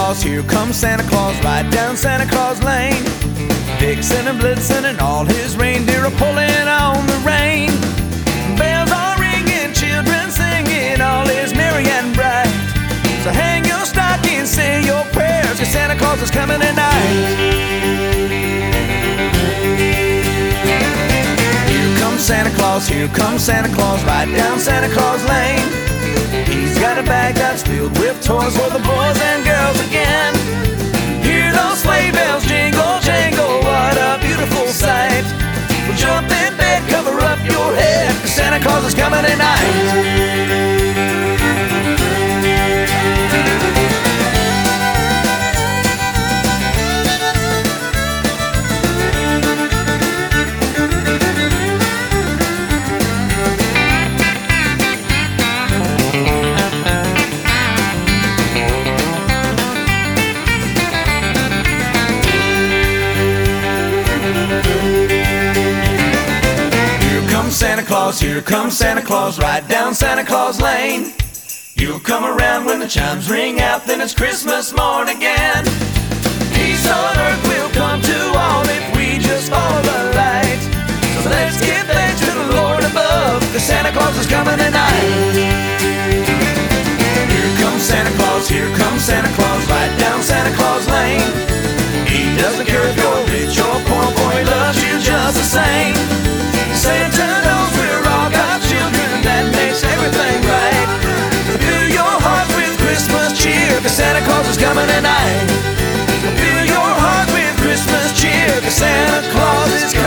Claus, here comes Santa Claus, right down Santa Claus Lane. Vixen and Blitzen and all his reindeer are pulling on the rein. Bells are ringing, children singing, all is merry and bright. So hang your stocking, say your prayers, 'cause Santa Claus is coming tonight. Here comes Santa Claus, right down Santa Claus Lane. He's got a bag that's filled with toys for the boys and girls again. Hear those sleigh bells jingle, jangle, what a beautiful sight. Well, jump in bed, cover up your head, 'cause Santa Claus is coming tonight. Here comes Santa Claus, right down Santa Claus Lane. You'll come around when the chimes ring out, then it's Christmas morn again. Peace on earth will come to all if we just follow the light. So let's give thanks to the Lord above, 'cause Santa Claus is coming tonight. Here comes Santa Claus, right down Santa Claus Lane. He doesn't care if you're rich or poor, boy, he loves you just the same. Santa knows we're all God's children, that makes everything right. Fill your heart with Christmas cheer, 'cause Santa Claus is coming tonight. Fill your heart with Christmas cheer, 'cause Santa Claus is coming.